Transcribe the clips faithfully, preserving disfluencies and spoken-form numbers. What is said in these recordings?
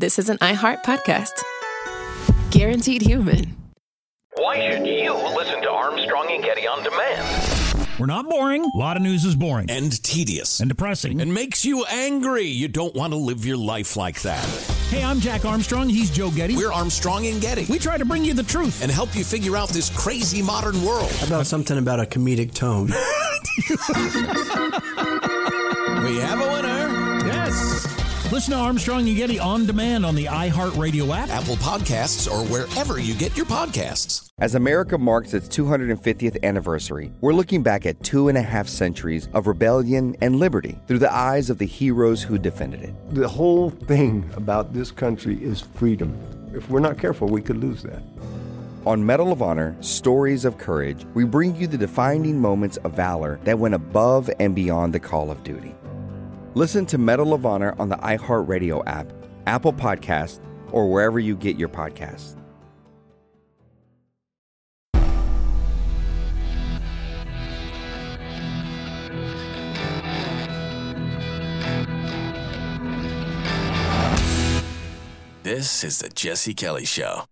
this is an iHeart podcast. Guaranteed human. Why should you listen to Armstrong and Getty on demand? We're not boring. A lot of news is boring. And tedious. And depressing. And makes you angry. You don't want to live your life like that. Hey, I'm Jack Armstrong. He's Joe Getty. We're Armstrong and Getty. We try to bring you the truth. And help you figure out this crazy modern world. How about something about a comedic tone? We have a winner. Yes. Listen to Armstrong and Getty on demand on the iHeartRadio app, Apple Podcasts, or wherever you get your podcasts. As America marks its two hundred fiftieth anniversary, we're looking back at two and a half centuries of rebellion and liberty through the eyes of the heroes who defended it. The whole thing about this country is freedom. If we're not careful, we could lose that. On Medal of Honor, Stories of Courage, we bring you the defining moments of valor that went above and beyond the call of duty. Listen to Medal of Honor on the iHeartRadio app, Apple Podcasts, or wherever you get your podcasts. This is the Jesse Kelly Show.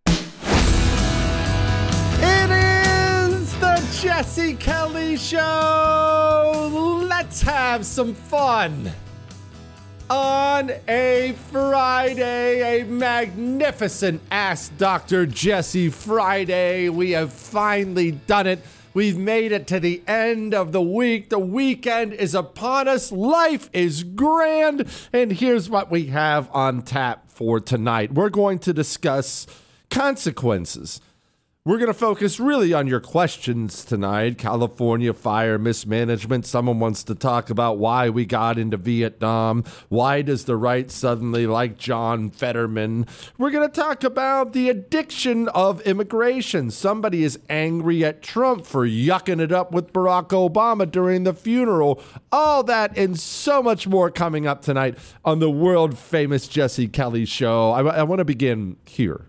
It is the Jesse Kelly Show. Let's have some fun. On a Friday, a magnificent Ask Doctor Jesse Friday. We have finally done it. We've made it to the end of the week. The weekend is upon us. Life is grand. And here's what we have on tap for tonight. We're going to discuss consequences. We're going to focus really on your questions tonight. California fire mismanagement. Someone wants to talk about why we got into Vietnam. Why does the right suddenly like John Fetterman? We're going to talk about the addiction of immigration. Somebody is angry at Trump for yucking it up with Barack Obama during the funeral. All that and so much more coming up tonight on the world famous Jesse Kelly Show. I, I want to begin here.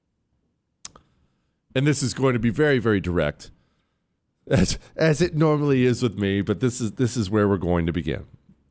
And this is going to be very, very direct, as as it normally is with me, but this is this is where we're going to begin.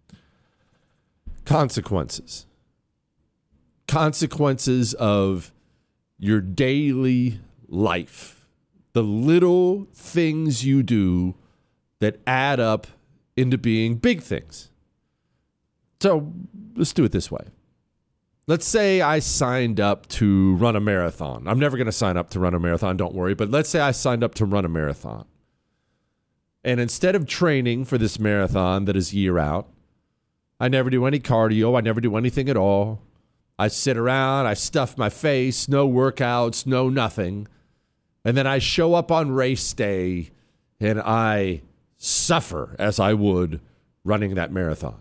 Consequences. Consequences of your daily life. The little things you do that add up into being big things. So let's do it this way. Let's say I signed up to run a marathon. I'm never going to sign up to run a marathon, don't worry. But let's say I signed up to run a marathon. And instead of training for this marathon that is year out, I never do any cardio. I never do anything at all. I sit around. I stuff my face. No workouts. No nothing. And then I show up on race day and I suffer as I would running that marathon.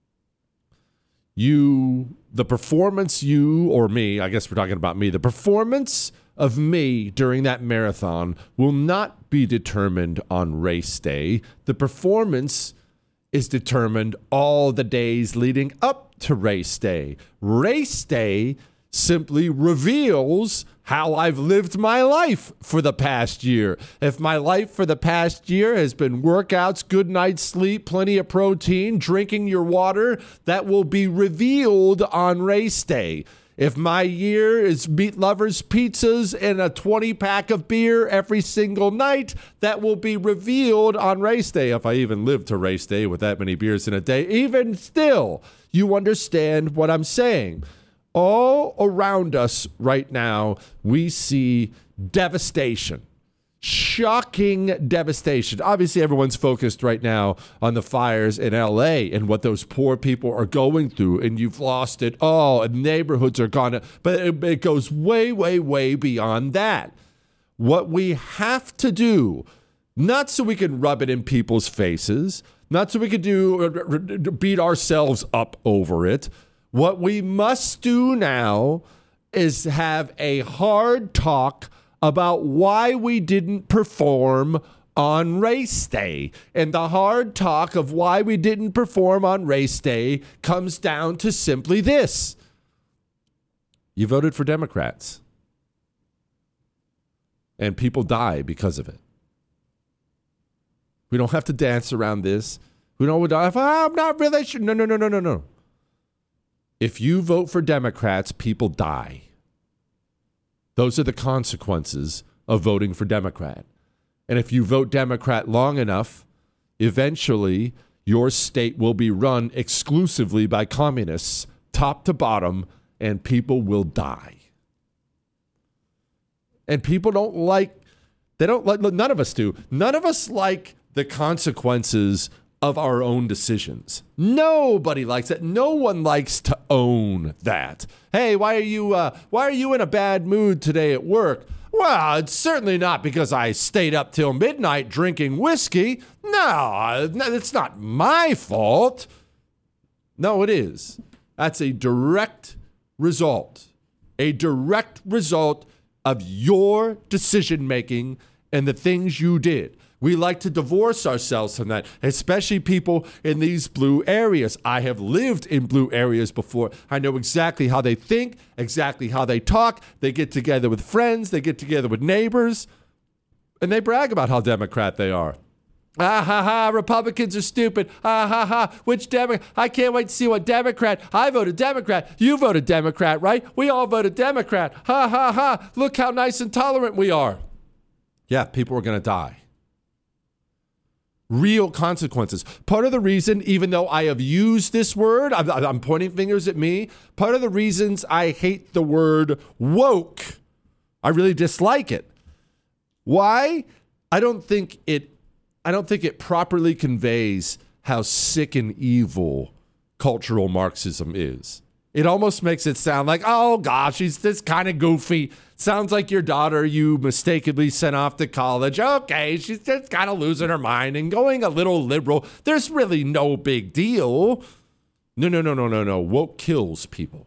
You, the performance you or me, I guess we're talking about me, the performance of me during that marathon will not be determined on race day. The performance is determined all the days leading up to race day. Race day simply reveals how I've lived my life for the past year. If my life for the past year has been workouts, good night's sleep, plenty of protein, drinking your water, that will be revealed on race day. If my year is meat lovers, pizzas, and a twenty pack of beer every single night, that will be revealed on race day. If I even live to race day with that many beers in a day, even still, you understand what I'm saying. All around us right now, we see devastation, shocking devastation. Obviously, everyone's focused right now on the fires in L A and what those poor people are going through, and you've lost it all, and neighborhoods are gone. But it, it goes way, way, way beyond that. What we have to do, not so we can rub it in people's faces, not so we can do beat ourselves up over it. What we must do now is have a hard talk about why we didn't perform on race day. And the hard talk of why we didn't perform on race day comes down to simply this. You voted for Democrats. And people die because of it. We don't have to dance around this. We don't have, oh, I'm not really sure. No, no, no, no, no, no. If you vote for Democrats, people die. Those are the consequences of voting for Democrat. And if you vote Democrat long enough, eventually your state will be run exclusively by communists, top to bottom, and people will die. And people don't like, they don't like, none of us do. None of us like the consequences of our own decisions. Nobody likes that. No one likes to own that. Hey, why are you, uh, why are you in a bad mood today at work? Well, it's certainly not because I stayed up till midnight drinking whiskey. No, it's not my fault. No, it is. That's a direct result. A direct result of your decision making and the things you did. We like to divorce ourselves from that, especially people in these blue areas. I have lived in blue areas before. I know exactly how they think, exactly how they talk. They get together with friends. They get together with neighbors. And they brag about how Democrat they are. Ah, ha, ha, Republicans are stupid. Ah, ha, ha, which Democrat? I can't wait to see what Democrat. I voted Democrat. You voted Democrat, right? We all voted Democrat. Ha, ha, ha. Look how nice and tolerant we are. Yeah, people are going to die. Real consequences. Part of the reason, even though I have used this word, I'm, I'm pointing fingers at me, part of the reasons I hate the word woke, I really dislike it. Why? I don't think it, I don't think it properly conveys how sick and evil cultural Marxism is. It almost makes it sound like, oh gosh, he's this kind of goofy. Sounds like your daughter you mistakenly sent off to college. Okay, she's just kind of losing her mind and going a little liberal. There's really no big deal. No, no, no, no, no, no. Woke kills people.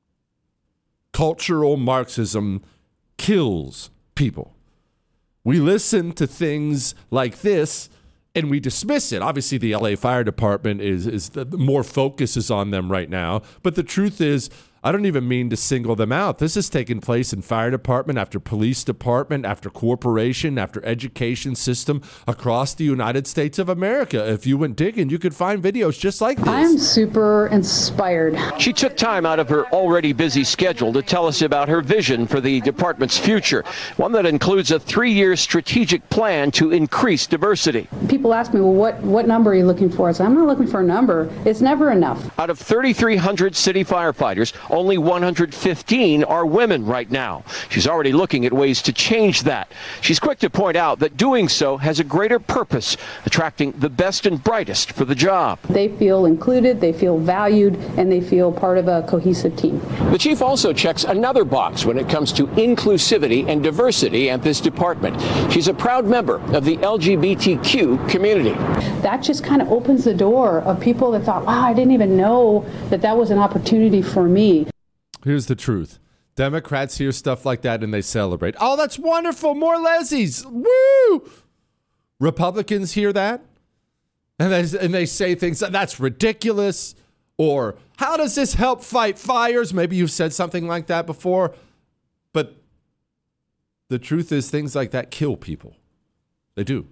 Cultural Marxism kills people. We listen to things like this and we dismiss it. Obviously, the L A Fire Department is, is the more focus is on them right now. But the truth is, I don't even mean to single them out. This has taken place in fire department after police department, after corporation, after education system across the United States of America. If you went digging, you could find videos just like this. I'm super inspired. She took time out of her already busy schedule to tell us about her vision for the department's future, one that includes a three-year strategic plan to increase diversity. People ask me, well, what, what number are you looking for? I say, I'm not looking for a number. It's never enough. Out of thirty-three hundred city firefighters, only one hundred fifteen are women right now. She's already looking at ways to change that. She's quick to point out that doing so has a greater purpose, attracting the best and brightest for the job. They feel included, they feel valued, and they feel part of a cohesive team. The chief also checks another box when it comes to inclusivity and diversity at this department. She's a proud member of the L G B T Q community. That just kind of opens the door of people that thought, wow, I didn't even know that that was an opportunity for me. Here's the truth. Democrats hear stuff like that and they celebrate. Oh, that's wonderful. More lesbies. Woo! Republicans hear that and they, and they say things like, that's ridiculous. Or how does this help fight fires? Maybe you've said something like that before. But the truth is things like that kill people. They do.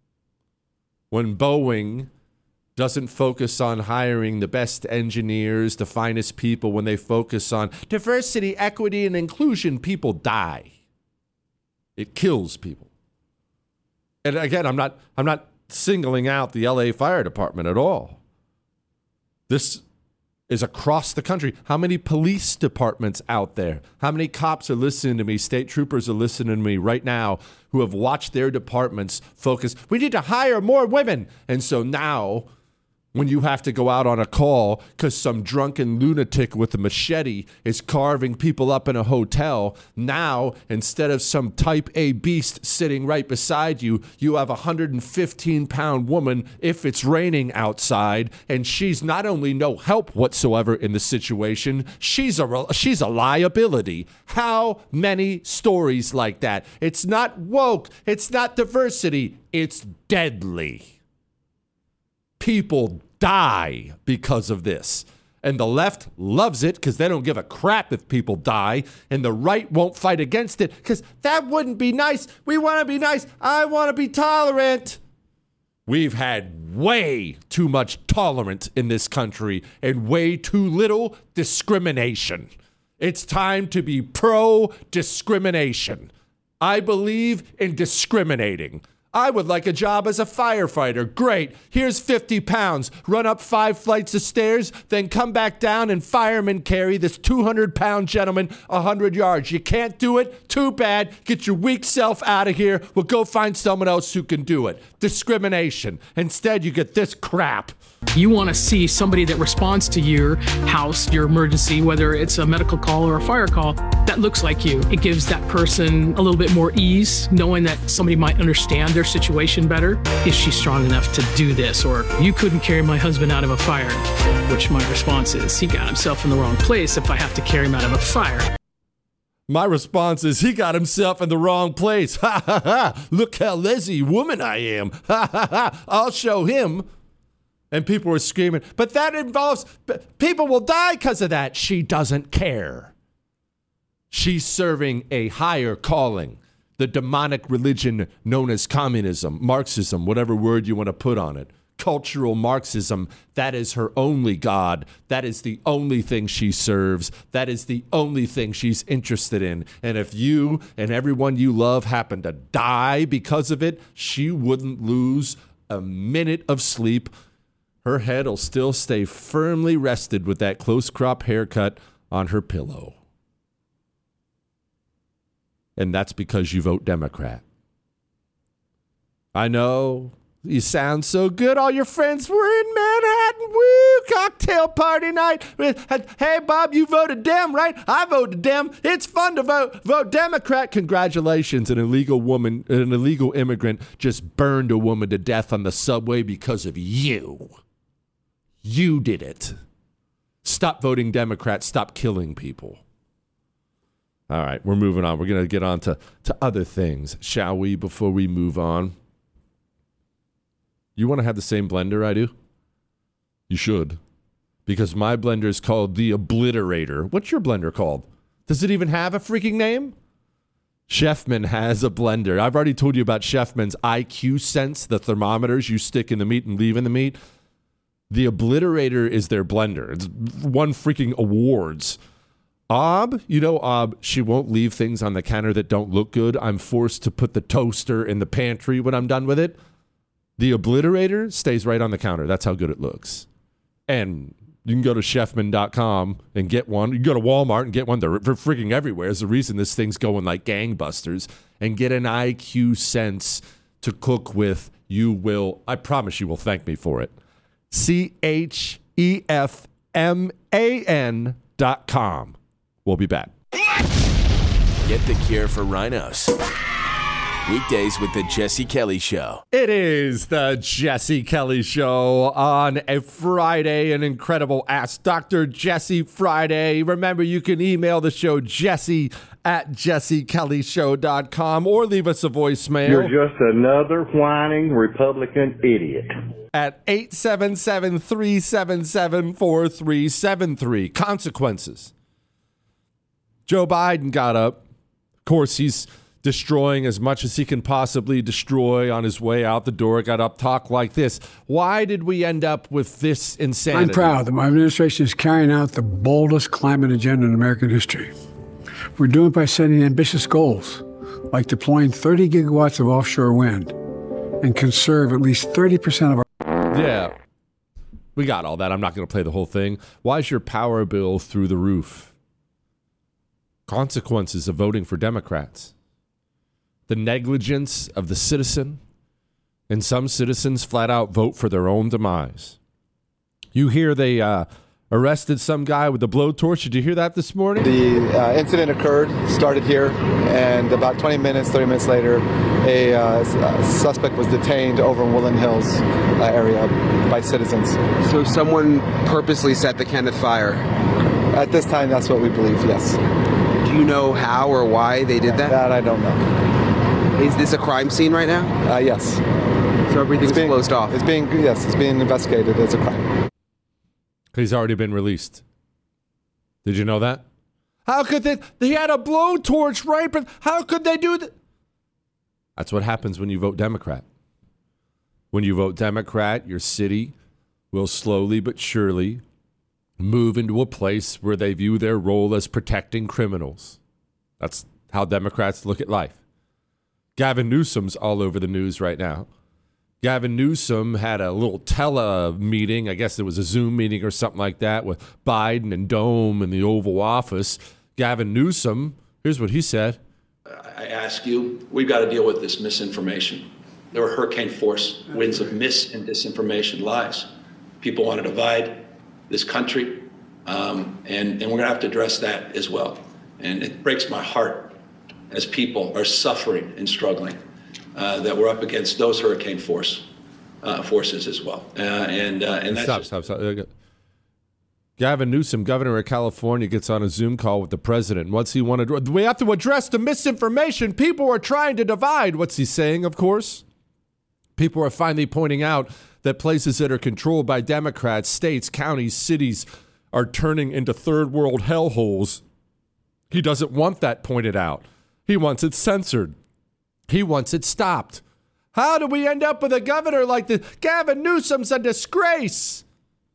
When Boeing doesn't focus on hiring the best engineers, the finest people, when they focus on diversity, equity, and inclusion, people die. It kills people. And again, I'm not I'm not singling out the L A Fire Department at all. This is across the country. How many police departments out there? How many cops are listening to me? State troopers are listening to me right now who have watched their departments focus. We need to hire more women. And so now, when you have to go out on a call because some drunken lunatic with a machete is carving people up in a hotel, now, instead of some type A beast sitting right beside you, you have a one hundred fifteen pound woman if it's raining outside, and she's not only no help whatsoever in the situation, she's a, she's a liability. How many stories like that? It's not woke. It's not diversity. It's deadly. People die because of this. And the left loves it because they don't give a crap if people die. And the right won't fight against it because that wouldn't be nice. We want to be nice. I want to be tolerant. We've had way too much tolerance in this country and way too little discrimination. It's time to be pro-discrimination. I believe in discriminating. I would like a job as a firefighter. Great. Here's fifty pounds. Run up five flights of stairs, then come back down and fireman carry this two hundred pound gentleman one hundred yards. You can't do it? Too bad. Get your weak self out of here. We'll go find someone else who can do it. Discrimination. Instead, you get this crap. You want to see somebody that responds to your house, your emergency, whether it's a medical call or a fire call, that looks like you. It gives that person a little bit more ease, knowing that somebody might understand their situation better. Is she strong enough to do this? Or you couldn't carry my husband out of a fire, which my response is, he got himself in the wrong place if I have to carry him out of a fire. My response is, he got himself in the wrong place. Ha ha ha. Look how lazy woman I am. Ha ha ha. I'll show him. And people were screaming, but that involves, people will die because of that. She doesn't care. She's serving a higher calling, the demonic religion known as communism, Marxism, whatever word you want to put on it. Cultural Marxism, that is her only God. That is the only thing she serves. That is the only thing she's interested in. And if you and everyone you love happen to die because of it, she wouldn't lose a minute of sleep. Her head will still stay firmly rested with that close crop haircut on her pillow. And that's because you vote Democrat. I know you sound so good. All your friends were in Manhattan. Woo! Cocktail party night. Hey, Bob, you voted Dem, right? I voted Dem. It's fun to vote vote Democrat. Congratulations. An illegal woman, an illegal immigrant just burned a woman to death on the subway because of you. You did it. Stop voting Democrat. Stop killing people. All right, we're moving on. We're going to get on to, to other things, shall we, before we move on? You want to have the same blender I do? You should. Because my blender is called the Obliterator. What's your blender called? Does it even have a freaking name? Chefman has a blender. I've already told you about Chefman's I Q Sense, the thermometers you stick in the meat and leave in the meat. The Obliterator is their blender. It's won freaking awards. Ob, you know Ob, she won't leave things on the counter that don't look good. I'm forced to put the toaster in the pantry when I'm done with it. The Obliterator stays right on the counter. That's how good it looks. And you can go to chefman dot com and get one. You can go to Walmart and get one. They're, they're freaking everywhere. There's a reason this thing's going like gangbusters. And get an I Q Sense to cook with. You will, I promise you will thank me for it. C H E F M A N dot com. We'll be back. Get the cure for rhinos. Weekdays with the Jesse Kelly Show. It is the Jesse Kelly Show on a Friday, an incredible Ask Doctor Jesse Friday. Remember, you can email the show, Jesse at jesse kelly show dot com, or leave us a voicemail. You're just another whining Republican idiot. At eight seven seven, three seven seven, four three seven three. Consequences. Joe Biden got up. Of course, he's destroying as much as he can possibly destroy on his way out the door. Got up, talk like this. Why did we end up with this insanity? I'm proud that my administration is carrying out the boldest climate agenda in American history. We're doing it by setting ambitious goals, like deploying thirty gigawatts of offshore wind and conserve at least thirty percent of our... Yeah, we got all that. I'm not going to play the whole thing. Why is your power bill through the roof? Consequences of voting for Democrats. The negligence of the citizen, and some citizens flat out vote for their own demise. You hear they uh, arrested some guy with a blowtorch. Did you hear that this morning? The uh, incident occurred, started here, and about twenty minutes, thirty minutes later, a uh, suspect was detained over in Woodland Hills uh, area by citizens. So someone purposely set the Kenneth fire? At this time, that's what we believe, yes. Do you know how or why they did that? That I don't know. Is this a crime scene right now? Uh, yes. So everything's being, closed off? It's being, yes, it's being investigated as a crime. He's already been released. Did you know that? How could they? They had a blowtorch, right? But how could they do that? That's what happens when you vote Democrat. When you vote Democrat, your city will slowly but surely move into a place where they view their role as protecting criminals. That's how Democrats look at life. Gavin Newsom's all over the news right now. Gavin Newsom had a little tele meeting, I guess it was a Zoom meeting or something like that, with Biden and Dome in the Oval Office. Gavin Newsom, here's what he said. I ask you, we've got to deal with this misinformation. There were hurricane force winds of mis and disinformation, lies. People want to divide this country, um, and, and we're going to have to address that as well. And it breaks my heart as people are suffering and struggling uh, that we're up against those hurricane force uh, forces as well. Uh, and uh, and that's stop, just- stop, stop. Gavin Newsom, governor of California, gets on a Zoom call with the president. What's he want to do? We have to address the misinformation. People are trying to divide. What's he saying, of course? People are finally pointing out that places that are controlled by Democrats, states, counties, cities, are turning into third world hellholes. He doesn't want that pointed out. He wants it censored. He wants it stopped. How do we end up with a governor like this? Gavin Newsom's a disgrace.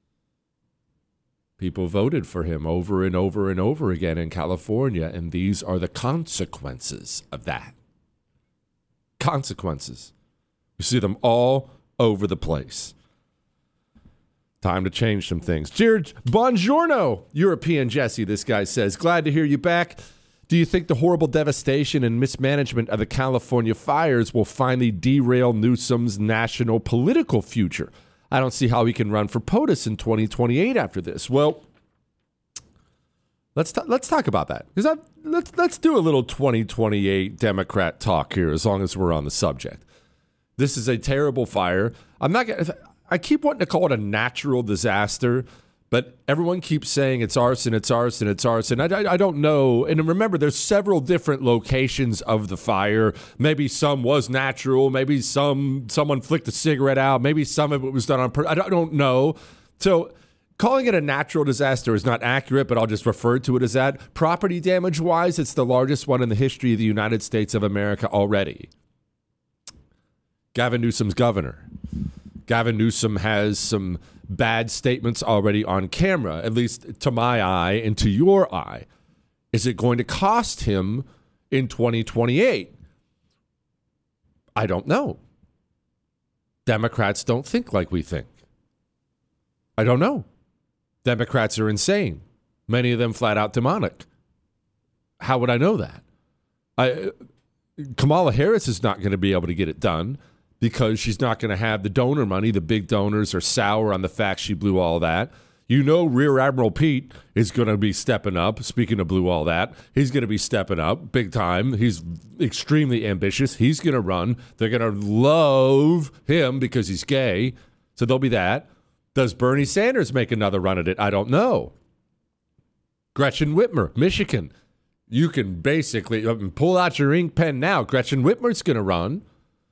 People voted for him over and over and over again in California, and these are the consequences of that. Consequences. You see them all over the place. Time to change some things. Jared, buongiorno, European Jesse, this guy says. Glad to hear you back. Do you think the horrible devastation and mismanagement of the California fires will finally derail Newsom's national political future? I don't see how he can run for POTUS in twenty twenty-eight after this. Well, let's t- let's talk about that. Because let's let's do a little twenty twenty-eight Democrat talk here, as long as we're on the subject. This is a terrible fire. I'm not gonna, I keep wanting to call it a natural disaster, but everyone keeps saying it's arson, it's arson, it's arson. I, I, I don't know. And remember, there's several different locations of the fire. Maybe some was natural. Maybe some someone flicked a cigarette out. Maybe some of it was done on purpose. I don't, I don't know. So calling it a natural disaster is not accurate, but I'll just refer to it as that. Property damage-wise, it's the largest one in the history of the United States of America already. Gavin Newsom's governor. Gavin Newsom has some bad statements already on camera, at least to my eye and to your eye. Is it going to cost him in twenty twenty-eight? I don't know. Democrats don't think like we think. I don't know. Democrats are insane. Many of them flat out demonic. How would I know that? I, Kamala Harris is not going to be able to get it done, because she's not going to have the donor money. The big donors are sour on the fact she blew all that. You know, Rear Admiral Pete is going to be stepping up. Speaking of blew all that, he's going to be stepping up big time. He's extremely ambitious. He's going to run. They're going to love him because he's gay. So there'll be that. Does Bernie Sanders make another run at it? I don't know. Gretchen Whitmer, Michigan. You can basically pull out your ink pen now. Gretchen Whitmer's going to run.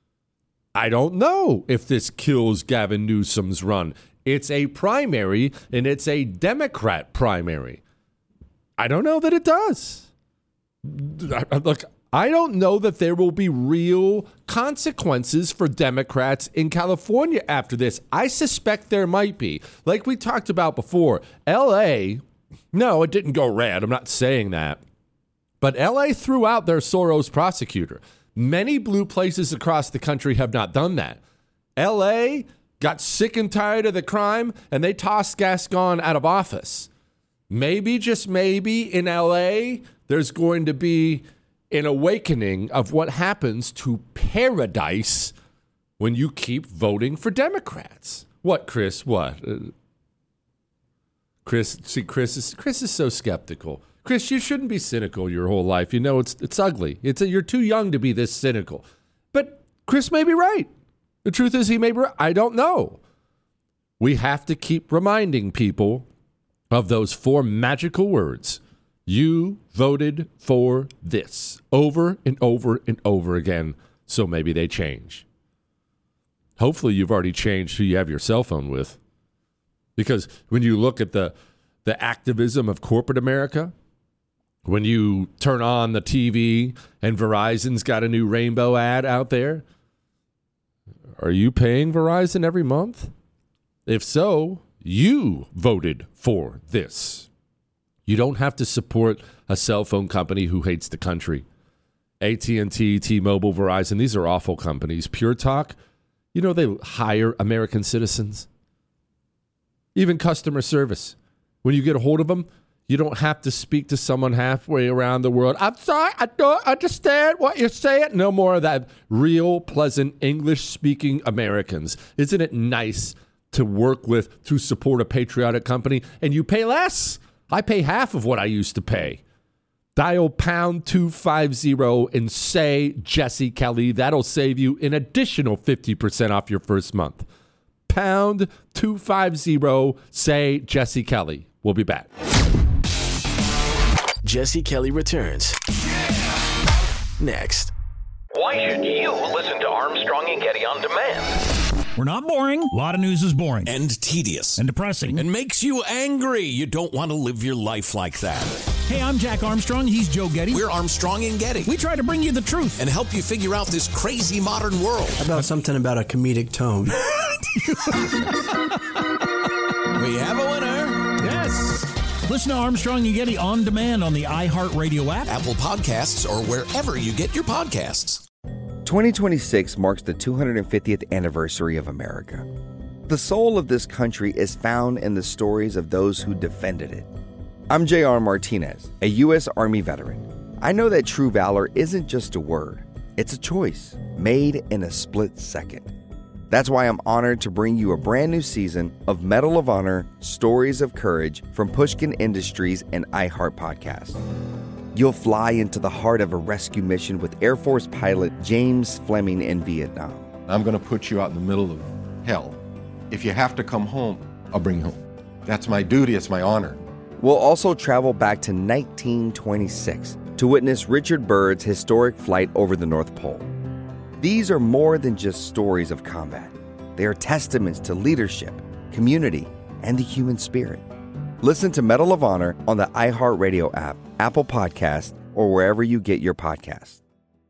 I don't know if this kills Gavin Newsom's run. It's a primary, and it's a Democrat primary. I don't know that it does. Look, I don't know that there will be real consequences for Democrats in California after this. I suspect there might be. Like we talked about before, L A, no, it didn't go red. I'm not saying that. But L A threw out their Soros prosecutor. Many blue places across the country have not done that. L A got sick and tired of the crime, and they tossed Gascon out of office. Maybe, just maybe, in L A, there's going to be an awakening of what happens to paradise when you keep voting for Democrats. What, Chris? What? Uh, Chris, see, Chris is, Chris is so skeptical. Chris, you shouldn't be cynical your whole life. You know, it's it's ugly. It's a, you're too young to be this cynical. But Chris may be right. The truth is he may be right. I don't know. We have to keep reminding people of those four magical words. You voted for this over and over and over again, so maybe they change. Hopefully you've already changed who you have your cell phone with. Because when you look at the the activism of corporate America, when you turn on the T V and Verizon's got a new rainbow ad out there, Are you paying Verizon every month? If so, you voted for this. You don't have to support a cell phone company who hates the country. A T and T, T-Mobile, Verizon, these are awful companies. Pure Talk, you know they hire American citizens. Even customer service. When you get a hold of them, you don't have to speak to someone halfway around the world. I'm sorry, I don't understand what you're saying. No more of that. Real, pleasant, English-speaking Americans. Isn't it nice to work with, to support a patriotic company? And you pay less. I pay half of what I used to pay. Dial pound two fifty and say Jesse Kelly. That'll save you an additional fifty percent off your first month. Pound two fifty, say Jesse Kelly. We'll be back. Jesse Kelly returns next. Why should you listen to Armstrong and Getty on demand? We're not boring. A lot of news is boring. And tedious. And depressing. And makes you angry. You don't want to live your life like that. Hey, I'm Jack Armstrong. He's Joe Getty. We're Armstrong and Getty. We try to bring you the truth. And help you figure out this crazy modern world. How about something about a comedic tone? We have a winner. Yes. Listen to Armstrong and Getty on demand on the iHeartRadio app, Apple Podcasts, or wherever you get your podcasts. twenty twenty-six marks the two hundred fiftieth anniversary of America. The soul of this country is found in the stories of those who defended it. I'm J R Martinez, a U S Army veteran. I know that true valor isn't just a word, it's a choice made in a split second. That's why I'm honored to bring you a brand new season of Medal of Honor Stories of Courage from Pushkin Industries and iHeart Podcast. You'll fly into the heart of a rescue mission with Air Force pilot James Fleming in Vietnam. I'm going to put you out in the middle of hell. If you have to come home, I'll bring you home. That's my duty. It's my honor. We'll also travel back to nineteen twenty-six to witness Richard Byrd's historic flight over the North Pole. These are more than just stories of combat. They are testaments to leadership, community, and the human spirit. Listen to Medal of Honor on the iHeartRadio app, Apple Podcast, or wherever you get your podcasts.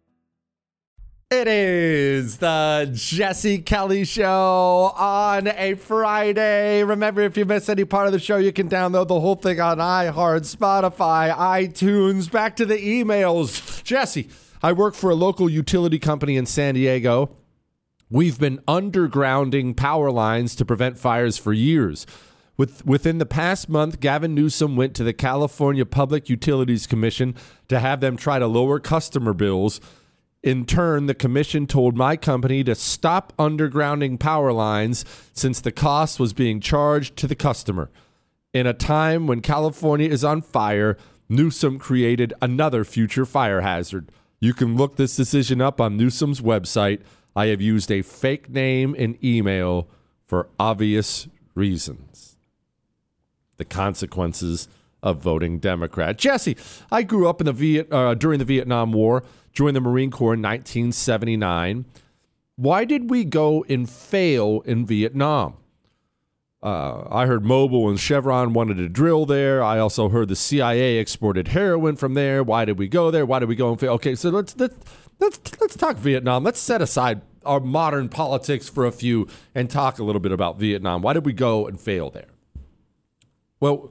It is the Jesse Kelly Show on a Friday. Remember, if you miss any part of the show, you can download the whole thing on iHeart, Spotify, iTunes. Back to the emails. Jesse, I work for a local utility company in San Diego. We've been undergrounding power lines to prevent fires for years. With, within the past month, Gavin Newsom went to the California Public Utilities Commission to have them try to lower customer bills. In turn, the commission told my company to stop undergrounding power lines since the cost was being charged to the customer. In a time when California is on fire, Newsom created another future fire hazard. You can look this decision up on Newsom's website. I have used a fake name and email for obvious reasons. The consequences of voting Democrat. Jesse, I grew up in the Viet, uh, during the Vietnam War, joined the Marine Corps in nineteen seventy-nine. Why did we go and fail in Vietnam? Uh, I heard Mobil and Chevron wanted to drill there. I also heard the C I A exported heroin from there. Why did we go there? Why did we go and fail? Okay, so let's let's let's let's talk Vietnam. Let's set aside our modern politics for a few and talk a little bit about Vietnam. Why did we go and fail there? Well,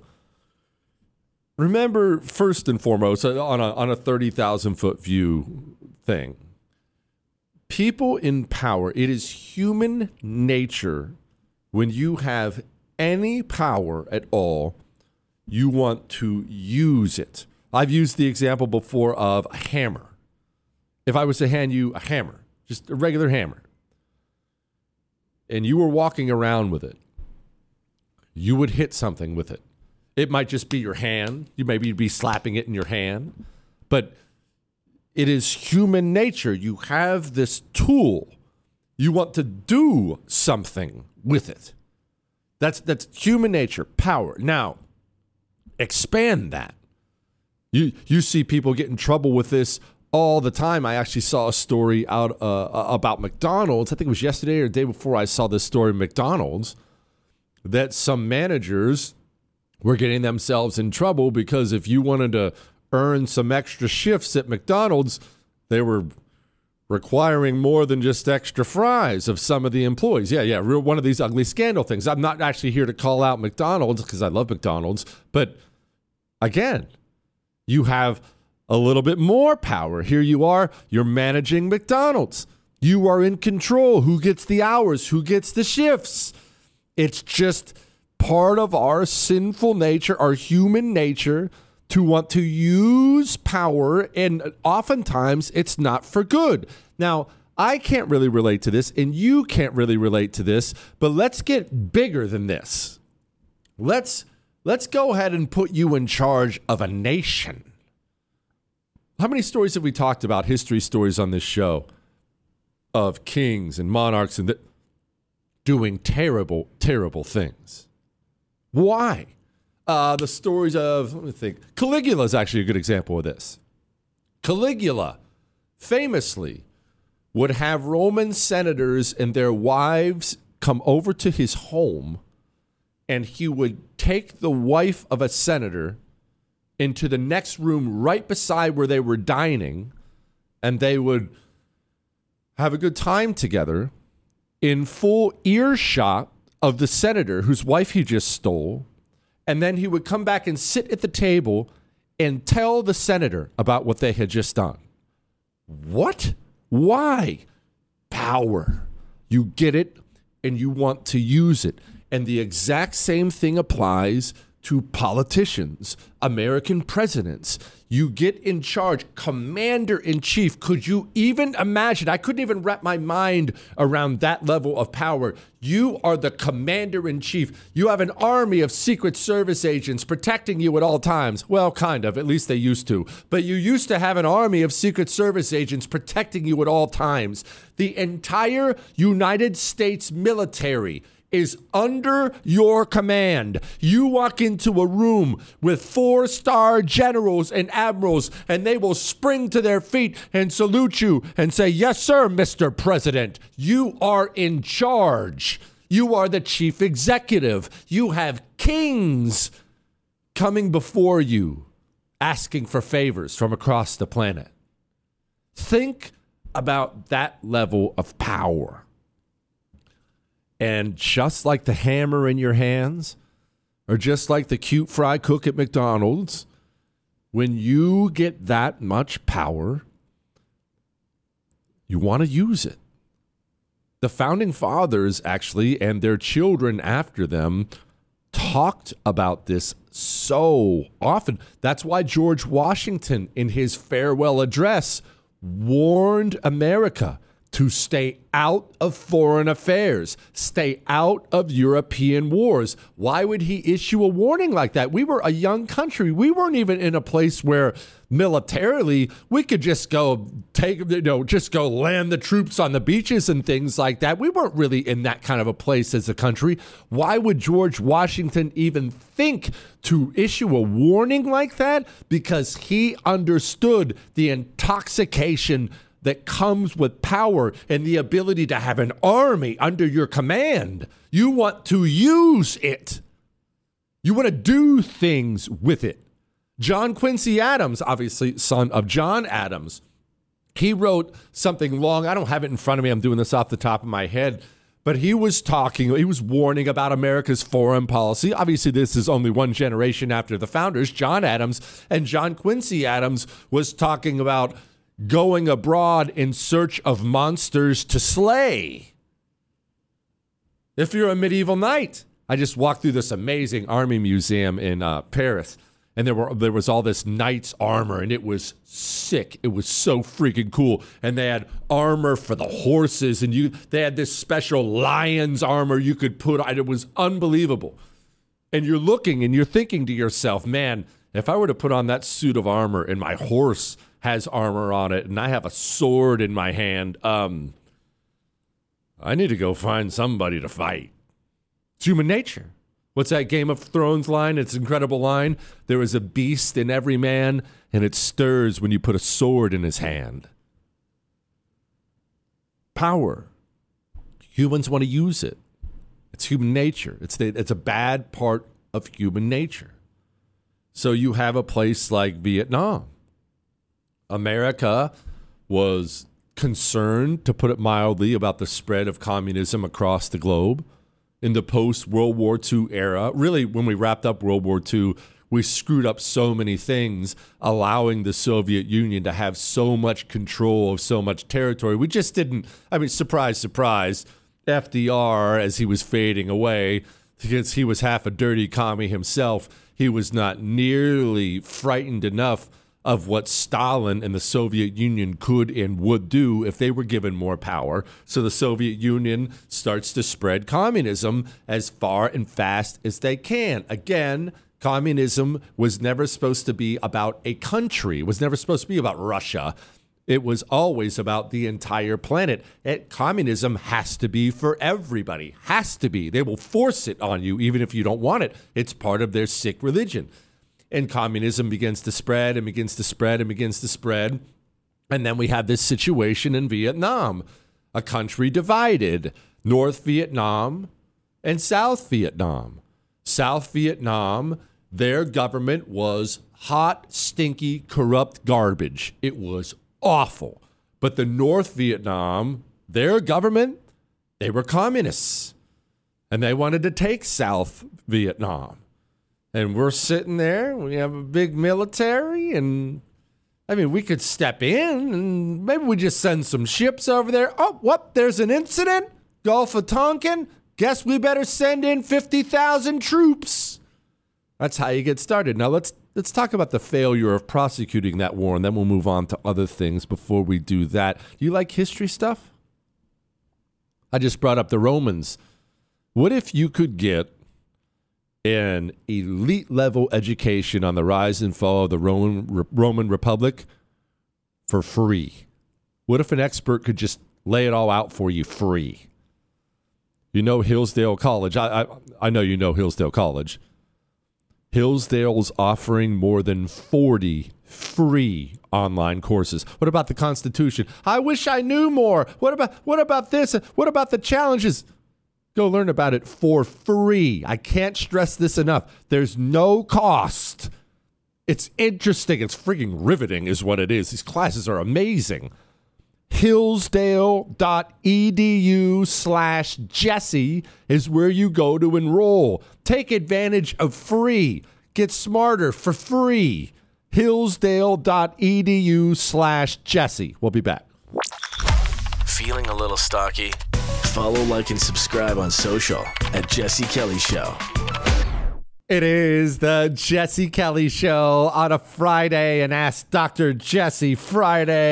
remember, first and foremost, on a on a thirty thousand foot view thing, people in power, it is human nature. When you have any power at all, you want to use it. I've used the example before of a hammer. If I was to hand you a hammer, just a regular hammer, and you were walking around with it, you would hit something with it. It might just be your hand. You maybe be slapping it in your hand. But it is human nature. You have this tool. You want to do something with it. That's that's human nature, power. Now, expand that. You you see people get in trouble with this all the time. I actually saw a story out uh, about McDonald's. I think it was yesterday or the day before I saw this story in McDonald's that some managers were getting themselves in trouble because if you wanted to earn some extra shifts at McDonald's, they were requiring more than just extra fries of some of the employees. Yeah, yeah, real one of these ugly scandal things. I'm not actually here to call out McDonald's because I love McDonald's, but again, you have a little bit more power. Here you are, you're managing McDonald's. You are in control. Who gets the hours? Who gets the shifts? It's just part of our sinful nature, our human nature, to want to use power, and oftentimes it's not for good. Now, I can't really relate to this, and you can't really relate to this, but let's get bigger than this. Let's let's go ahead and put you in charge of a nation. How many stories have we talked about, history stories on this show, of kings and monarchs and th- doing terrible, terrible things? Why? Uh, the stories of, let me think, Caligula is actually a good example of this. Caligula famously would have Roman senators and their wives come over to his home, and he would take the wife of a senator into the next room right beside where they were dining, and they would have a good time together in full earshot of the senator whose wife he just stole. And then he would come back and sit at the table and tell the senator about what they had just done. What? Why? Power. You get it, and you want to use it. And the exact same thing applies to politicians, American presidents. You get in charge, commander-in-chief. Could you even imagine? I couldn't even wrap my mind around that level of power. You are the commander-in-chief. You have an army of Secret Service agents protecting you at all times. Well, kind of. At least they used to. But you used to have an army of Secret Service agents protecting you at all times. The entire United States military is under your command. You walk into a room with four-star generals and admirals, and they will spring to their feet and salute you and say, "Yes, sir, Mister President." You are in charge. You are the chief executive. You have kings coming before you, asking for favors from across the planet. Think about that level of power. And just like the hammer in your hands, or just like the cute fry cook at McDonald's, when you get that much power, you want to use it. The founding fathers, actually, and their children after them, talked about this so often. That's why George Washington, in his farewell address, warned America to stay out of foreign affairs, stay out of European wars. Why would he issue a warning like that? We were a young country. We weren't even in a place where militarily we could just go take, you know, just go land the troops on the beaches and things like that. We weren't really in that kind of a place as a country. Why would George Washington even think to issue a warning like that? Because he understood the intoxication that comes with power and the ability to have an army under your command. You want to use it. You want to do things with it. John Quincy Adams, obviously son of John Adams, he wrote something long. I don't have it in front of me. I'm doing this off the top of my head. But he was talking, he was warning about America's foreign policy. Obviously, this is only one generation after the founders, John Adams. And John Quincy Adams was talking about going abroad in search of monsters to slay. If you're a medieval knight, I just walked through this amazing army museum in uh, Paris, and there were there was all this knight's armor, and it was sick. It was so freaking cool. And they had armor for the horses, and you they had this special lion's armor you could put on. It was unbelievable. And you're looking and you're thinking to yourself, man, if I were to put on that suit of armor and my horse has armor on it and I have a sword in my hand, um, I need to go find somebody to fight. It's human nature. What's that Game of Thrones line? It's an incredible line. There is a beast in every man, and it stirs when you put a sword in his hand. Power. Humans want to use it. It's human nature. It's the, it's a bad part of human nature. So you have a place like Vietnam. America was concerned, to put it mildly, about the spread of communism across the globe in the post-World War Two era. Really, when we wrapped up World War Two, we screwed up so many things, allowing the Soviet Union to have so much control of so much territory. We just didn't, I mean, surprise, surprise, F D R, as he was fading away, because he was half a dirty commie himself, he was not nearly frightened enough of what Stalin and the Soviet Union could and would do if they were given more power. So the Soviet Union starts to spread communism as far and fast as they can. Again, communism was never supposed to be about a country. It was never supposed to be about Russia. It was always about the entire planet. It, communism has to be for everybody. Has to be. They will force it on you even if you don't want it. It's part of their sick religion. And communism begins to spread and begins to spread and begins to spread. And then we have this situation in Vietnam, a country divided, North Vietnam and South Vietnam. South Vietnam, their government was hot, stinky, corrupt garbage. It was awful. But the North Vietnam, their government, they were communists. And they wanted to take South Vietnam. And we're sitting there, we have a big military, and I mean, we could step in and maybe we just send some ships over there. Oh, what? There's an incident? Gulf of Tonkin? Guess we better send in fifty thousand troops. That's how you get started. Now, let's let's talk about the failure of prosecuting that war, and then we'll move on to other things before we do that. Do you like history stuff? I just brought up the Romans. What if you could get an elite level education on the rise and fall of the Roman Roman Republic for free? What if an expert could just lay it all out for you free? You know Hillsdale College. I, I I know you know Hillsdale College. Hillsdale's offering more than forty free online courses. What about the Constitution? I wish I knew more. What about what about this? What about the challenges? Go learn about it for free. I can't stress this enough. There's no cost. It's interesting. It's freaking riveting is what it is. These classes are amazing. Hillsdale.edu slash Jesse is where you go to enroll. Take advantage of free. Get smarter for free. Hillsdale.edu slash Jesse. We'll be back. Feeling a little stocky? Follow, like, and subscribe on social at Jesse Kelly Show. It is the Jesse Kelly Show on a Friday, and Ask Doctor Jesse Friday.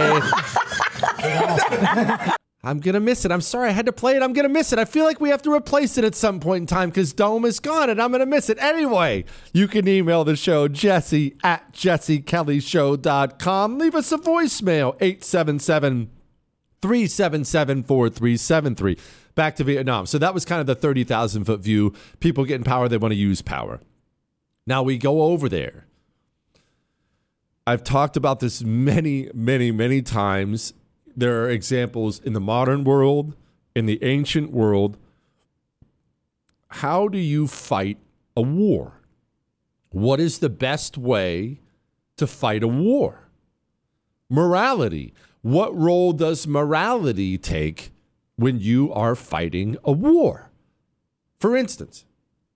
I'm going to miss it. I'm sorry. I had to play it. I'm going to miss it. I feel like we have to replace it at some point in time because Dome is gone, and I'm going to miss it. Anyway, you can email the show, Jesse at jesse kelly show dot com. Leave us a voicemail, eight seven seven, three seven seven, four three seven three. Back to Vietnam. So that was kind of the thirty thousand foot view. People getting power, they want to use power. Now we go over there. I've talked about this many, many, many times. There are examples in the modern world, in the ancient world. How do you fight a war? What is the best way to fight a war? Morality. What role does morality take when you are fighting a war? For instance,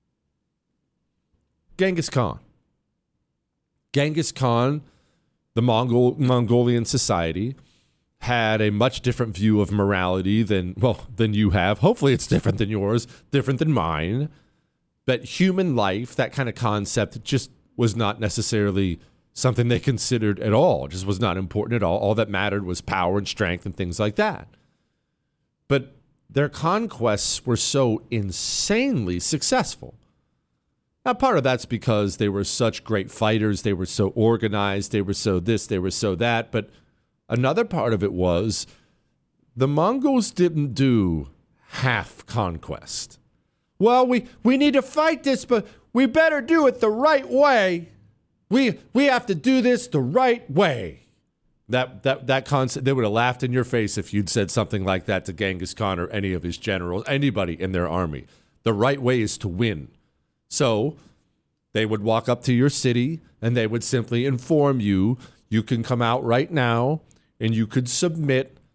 Genghis Khan. Genghis Khan, the Mongol Mongolian society, had a much different view of morality than, well, than you have. Hopefully it's different than yours, different than mine. But human life, that kind of concept, just was not necessarily something they considered at all. It just was not important at all. All that mattered was power and strength and things like that. But their conquests were so insanely successful. Now, part of that's because they were such great fighters. They were so organized. They were so this, they were so that. But another part of it was the Mongols didn't do half conquest. Well, we, we need to fight this, but we better do it the right way. We we have to do this the right way. That that that concept, they would have laughed in your face if you'd said something like that to Genghis Khan or any of his generals, anybody in their army. The right way is to win. So they would walk up to your city and they would simply inform you, you can come out right now and you could submit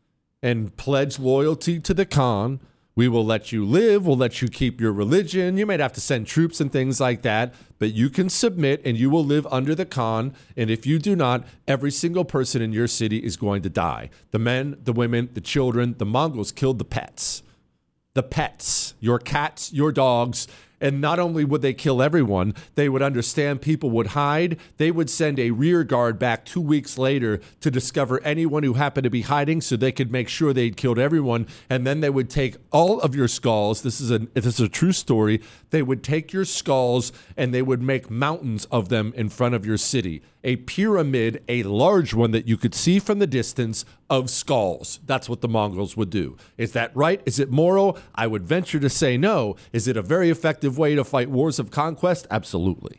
and pledge loyalty to the Khan. We will let you live. We'll let you keep your religion. You might have to send troops and things like that, but you can submit and you will live under the Khan. And if you do not, every single person in your city is going to die. The men, the women, the children. The Mongols killed the pets. The pets, your cats, your dogs. And not only would they kill everyone, they would understand people would hide. They would send a rear guard back two weeks later to discover anyone who happened to be hiding so they could make sure they'd killed everyone. And then they would take all of your skulls. This is a, this is a true story. They would take your skulls and they would make mountains of them in front of your city. A pyramid, a large one that you could see from the distance, of skulls. That's what the Mongols would do. Is that right? Is it moral? I would venture to say no. Is it a very effective way to fight wars of conquest? Absolutely.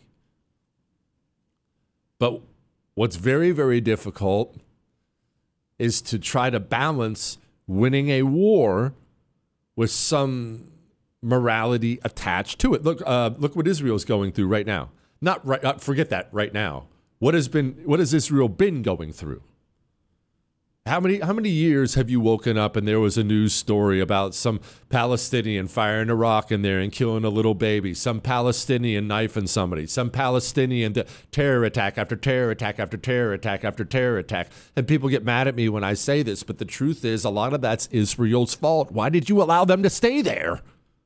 But what's very, very difficult is to try to balance winning a war with some morality attached to it. Look, uh, look what Israel's going through right now. Not right. Uh, forget that right now. What has been? What has Israel been going through? How many how many years have you woken up and there was a news story about some Palestinian firing a rock in there and killing a little baby, some Palestinian knifing somebody, some Palestinian terror attack after terror attack after terror attack after terror attack? And people get mad at me when I say this, but the truth is a lot of that's Israel's fault. Why did you allow them to stay there?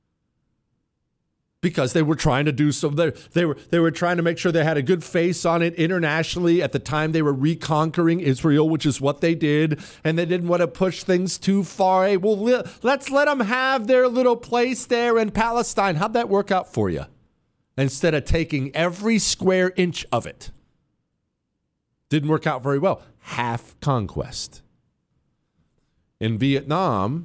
Because they were trying to do so. They, they were they were trying to make sure they had a good face on it internationally at the time they were reconquering Israel, which is what they did. And they didn't want to push things too far. Hey, well, li- let's let them have their little place there in Palestine. How'd that work out for you? Instead of taking every square inch of it. Didn't work out very well. Half conquest. In Vietnam,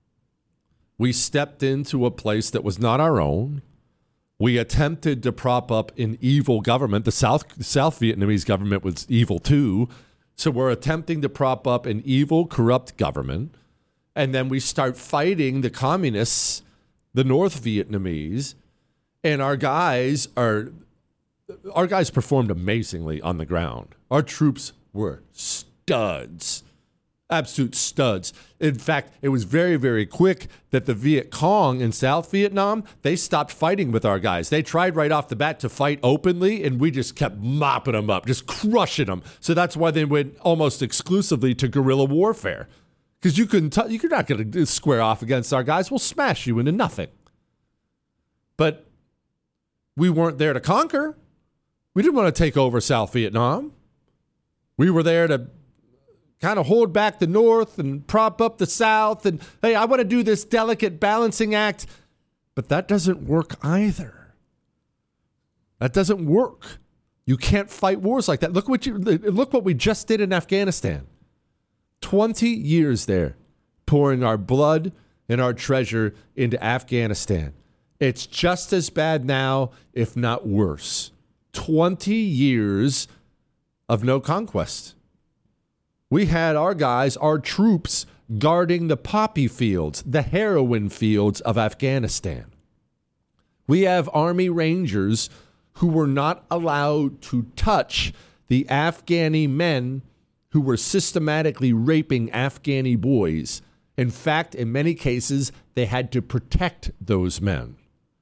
we stepped into a place that was not our own. We attempted to prop up an evil government. The South South Vietnamese government was evil too. So we're attempting to prop up an evil, corrupt government. And then we start fighting the communists, the North Vietnamese. And our guys are, our guys performed amazingly on the ground. Our troops were studs. Absolute studs. In fact, it was very, very quick that the Viet Cong in South Vietnam, they stopped fighting with our guys. They tried right off the bat to fight openly, and we just kept mopping them up, just crushing them. So that's why they went almost exclusively to guerrilla warfare. Because you couldn't, t- you're not going to square off against our guys. We'll smash you into nothing. But we weren't there to conquer. We didn't want to take over South Vietnam. We were there to kind of hold back the North and prop up the South. And, hey, I want to do this delicate balancing act. But that doesn't work either. That doesn't work. You can't fight wars like that. Look what you look what we just did in Afghanistan. twenty years there, pouring our blood and our treasure into Afghanistan. It's just as bad now, if not worse. twenty years of no conquest. We had our guys, our troops, guarding the poppy fields, the heroin fields of Afghanistan. We have Army Rangers who were not allowed to touch the Afghani men who were systematically raping Afghani boys. In fact, in many cases, they had to protect those men.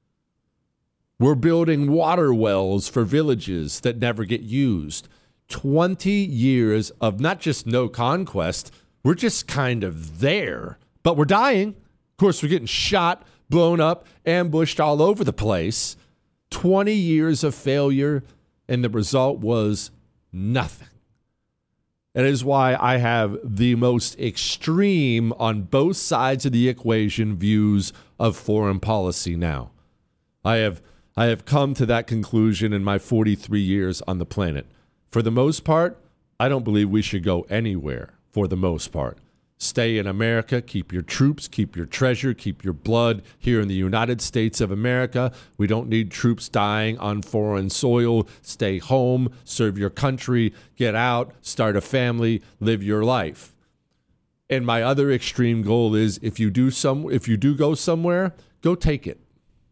We're building water wells for villages that never get used. twenty years of not just no conquest, we're just kind of there, but we're dying. Of course, we're getting shot, blown up, ambushed all over the place. twenty years of failure, and the result was nothing. That is why I have the most extreme on both sides of the equation views of foreign policy now. I have I have come to that conclusion in my forty-three years on the planet. For the most part, I don't believe we should go anywhere for the most part. Stay in America, keep your troops, keep your treasure, keep your blood here in the United States of America. We don't need troops dying on foreign soil. Stay home, serve your country, get out, start a family, live your life. And my other extreme goal is if you do some, if you do go somewhere, go take it.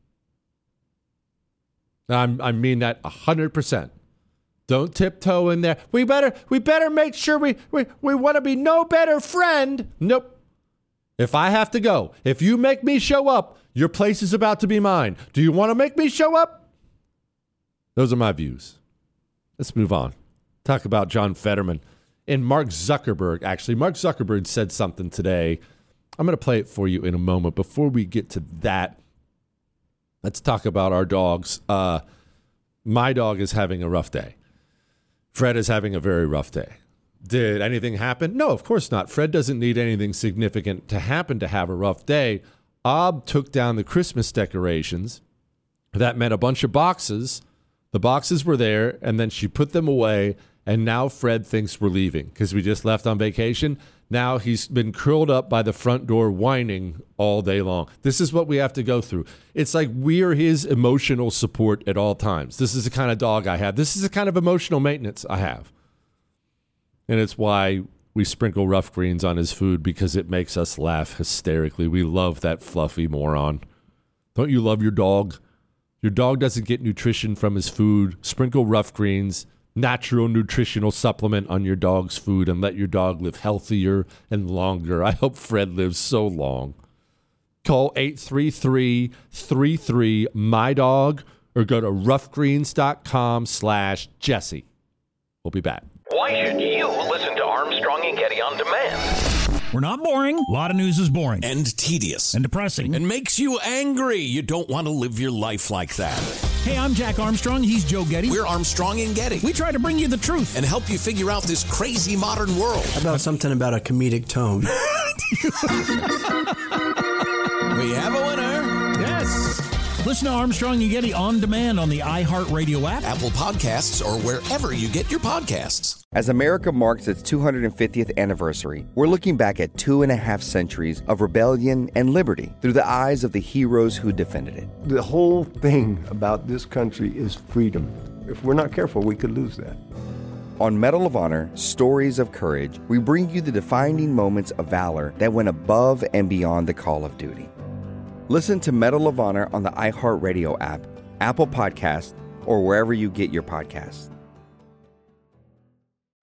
I'm, I mean that one hundred percent. Don't tiptoe in there. We better we better make sure we, we, we want to be no better friend. Nope. If I have to go, if you make me show up, your place is about to be mine. Do you want to make me show up? Those are my views. Let's move on. Talk about John Fetterman and Mark Zuckerberg. Actually, Mark Zuckerberg said something today. I'm going to play it for you in a moment. Before we get to that, let's talk about our dogs. Uh, my dog is having a rough day. Fred is having a very rough day. Did anything happen? No, of course not. Fred doesn't need anything significant to happen to have a rough day. Ob took down the Christmas decorations. That meant a bunch of boxes. The boxes were there, and then she put them away, and now Fred thinks we're leaving because we just left on vacation. Now he's been curled up by the front door whining all day long. This is what we have to go through. It's like we're his emotional support at all times. This is the kind of dog I have. This is the kind of emotional maintenance I have. And it's why we sprinkle rough greens on his food, because it makes us laugh hysterically. We love that fluffy moron. Don't you love your dog? Your dog doesn't get nutrition from his food. Sprinkle rough greens, natural nutritional supplement on your dog's food, and let your dog live healthier and longer. I hope Fred lives so long. Call eight three three, three three, M Y D O G or go to roughgreens.com slash Jesse. We'll be back. Why should you listen to Armstrong and Getty on demand? We're not boring. A lot of news is boring. And tedious. And depressing. And makes you angry. You don't want to live your life like that. Hey, I'm Jack Armstrong. He's Joe Getty. We're Armstrong and Getty. We try to bring you the truth. And help you figure out this crazy modern world. How about something about a comedic tone? We have a winner. Yes. Listen to Armstrong and Getty on demand on the iHeartRadio app, Apple Podcasts, or wherever you get your podcasts. As America marks its two hundred fiftieth anniversary, we're looking back at two and a half centuries of rebellion and liberty through the eyes of the heroes who defended it. The whole thing about this country is freedom. If we're not careful, we could lose that. On Medal of Honor, Stories of Courage, we bring you the defining moments of valor that went above and beyond the call of duty. Listen to Medal of Honor on the iHeartRadio app, Apple Podcasts, or wherever you get your podcasts.